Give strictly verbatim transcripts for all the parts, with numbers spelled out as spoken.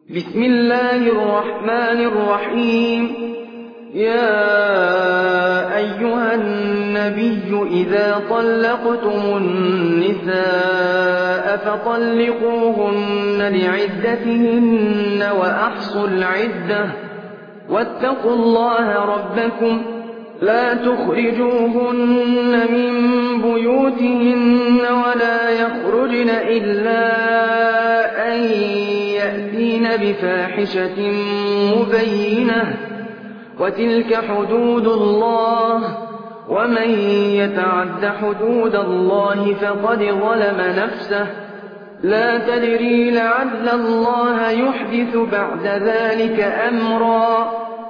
بسم الله الرحمن الرحيم يا أيها النبي إذا طلقتم النساء فطلقوهن لعدتهن وأحصوا العدة واتقوا الله ربكم لا تخرجوهن من بيوتهن ولا يخرجن إلا أن يأتين بفاحشة مبينة وتلك حدود الله ومن يتعد حدود الله فقد ظلم نفسه لا تدري لعل الله يحدث بعد ذلك أمرا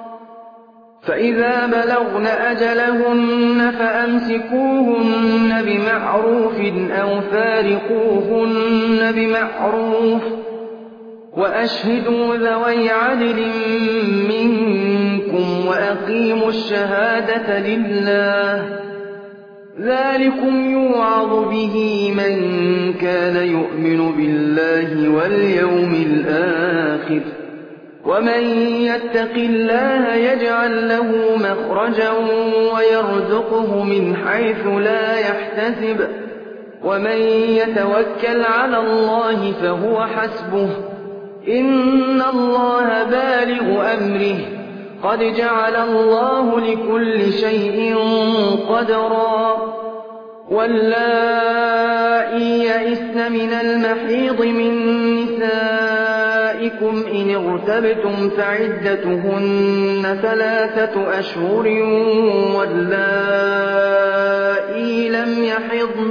فإذا بلغن أجلهن فأمسكوهن بمعروف أو فارقوهن بمعروف وأشهدوا ذوي عدل منكم وأقيموا الشهادة لله ذلكم يوعظ به من كان يؤمن بالله واليوم الآخر ومن يتق الله يجعل له مخرجا ويرزقه من حيث لا يحتسب ومن يتوكل على الله فهو حسبه إن الله بالغ أمره قد جعل الله لكل شيء قدرا واللائي يئسن من المحيض من نسائكم إن ارتبتم فعدتهن ثلاثة أشهر واللائي لم يحضن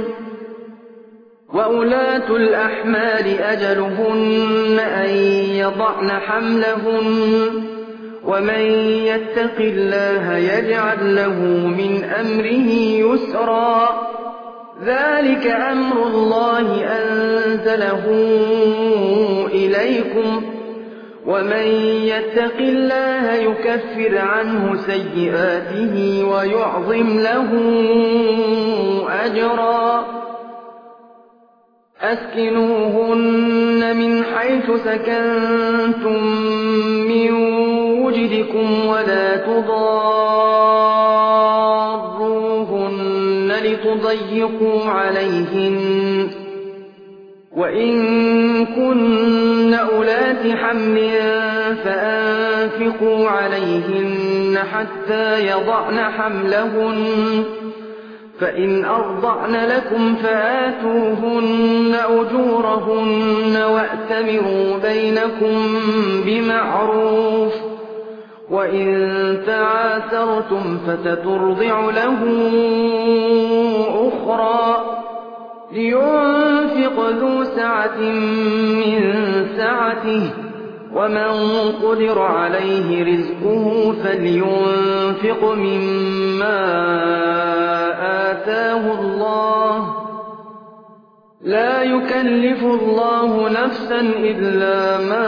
وأولاة الأحمال أجلهن أن يضعن حملهن ومن يتق الله يجعل له من أمره يسرا ذلك أمر الله أنزله إليكم ومن يتق الله يكفر عنه سيئاته ويعظم له أجرا أسكنوهن من حيث سكنتم من وجدكم ولا تضاروهن لتضيقوا عليهن وإن كن أولات حمل فأنفقوا عليهن حتى يضعن حملهن فإن أرضعن لكم فآتوهن أجورهن وأتمروا بينكم بمعروف وإن تعاثرتم فسترضع له أخرى لينفق ذو سعة من سعته ومن قدر عليه رزقه فلينفق مما آتاه الله لا يكلف الله نفسا إلا ما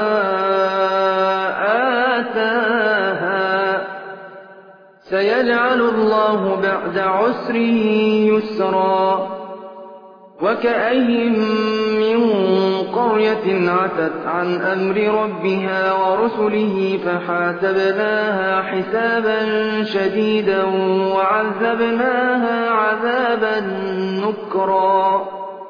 آتاها سيجعل الله بعد عسر يسرا وكأين من قرية عتت عن أمر ربها ورسله فحاسبناها حسابا شديدا وعذبناها عذابا نكرا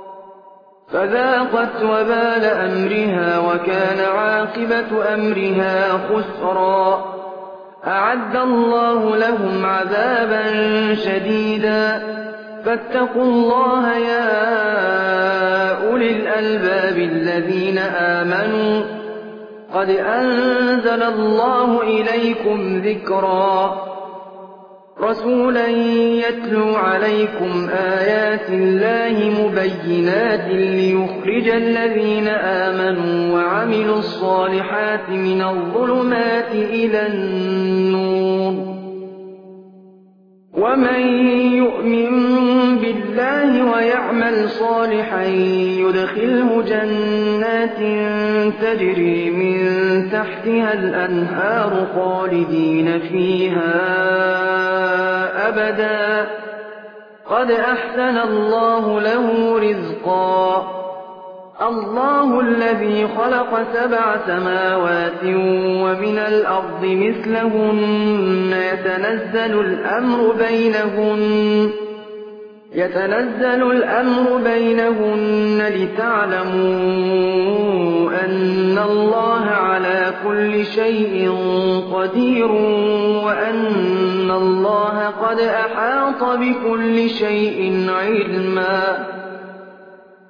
فذاقت وبال أمرها وكان عاقبة أمرها خسرا أعد الله لهم عذابا شديدا فاتقوا الله يا أولي الألباب الذين آمنوا قد أنزل الله إليكم ذكرا رسولا يتلو عليكم آيات الله مبينات ليخرج الذين آمنوا وعملوا الصالحات من الظلمات إلى النور ومن يؤمن بالله ويعمل صالحا يدخله جنات تجري من تحتها الأنهار خالدين فيها أبدا قد أحسن الله له رزقا الله الذي خلق سبع سماوات ومن الأرض مثلهن يتنزل الأمر بينهن يتنزل الأمر بينهن لتعلموا أن الله على كل شيء قدير وأن الله قد أحاط بكل شيء علما